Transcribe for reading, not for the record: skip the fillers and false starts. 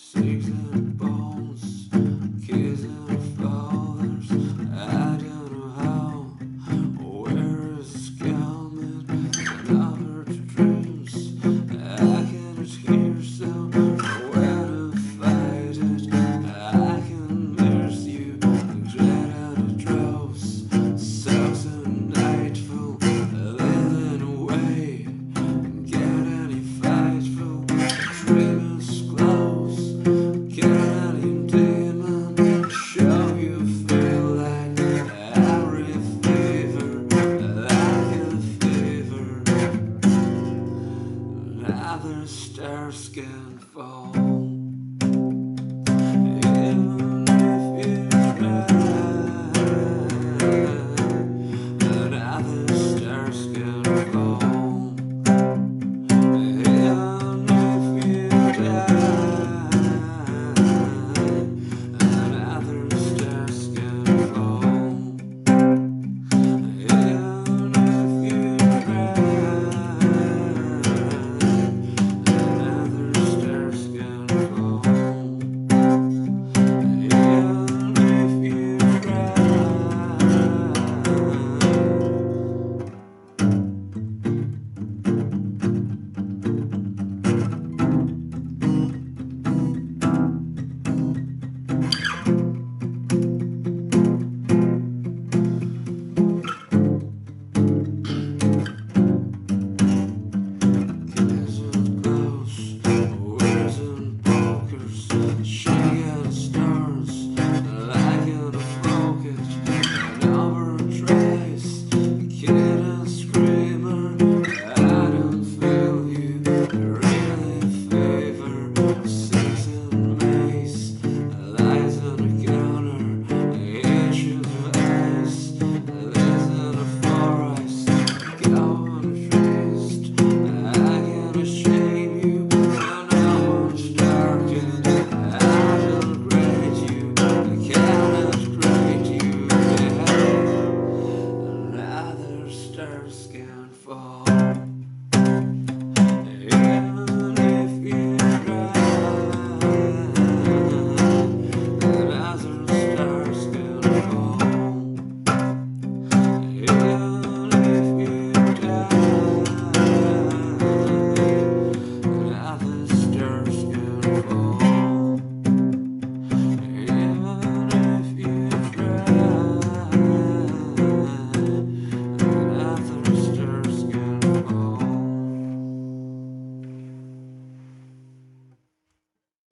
sticks and bones, kids and fathers. I don't know how, where is it coming? Another dreams. I cannot hear so where to fight it. I can miss you, dread out of droves. Sucks and nightful, living away. Get any fightful, dreamers close. Get any demon, show you feel like every fever, like a fever. Other stars can fall.